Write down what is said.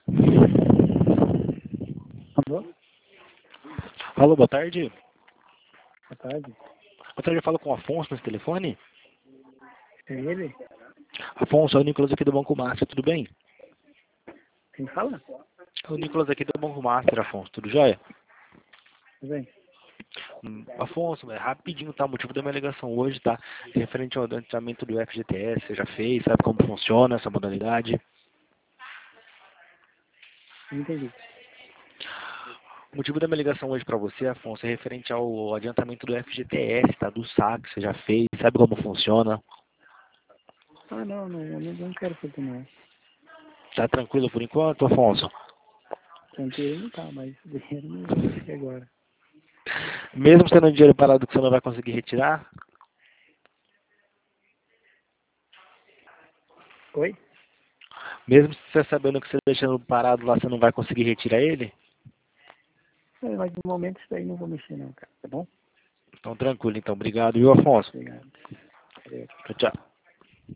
Alô? Alô, boa tarde. Boa tarde. Boa tarde, eu falo com o Afonso nesse telefone. É ele? Afonso, é o Nicolas aqui do Banco Master, tudo bem? Quem fala? É o Nicolas aqui do Banco Master, Afonso, tudo jóia? Tudo bem? Afonso, rapidinho, tá? O motivo da minha ligação hoje, tá? Referente ao adiantamento do FGTS, você já fez, sabe como funciona essa modalidade? Não entendi. O motivo da minha ligação hoje para você, Afonso, é referente ao adiantamento do FGTS, tá? Do saque, você já fez, sabe como funciona? Ah, não quero fazer não. Tá tranquilo por enquanto, Afonso? Tranquilo não tá, mas dinheiro não vai mexer agora. Mesmo sendo dinheiro parado que você não vai conseguir retirar? Oi? Mesmo você sabendo que você deixando parado lá, você não vai conseguir retirar ele? Mas no momento isso daí não vou mexer não, cara. Tá bom? Então tranquilo, então. Obrigado, viu, Afonso? Obrigado. Valeu. Tchau, tchau.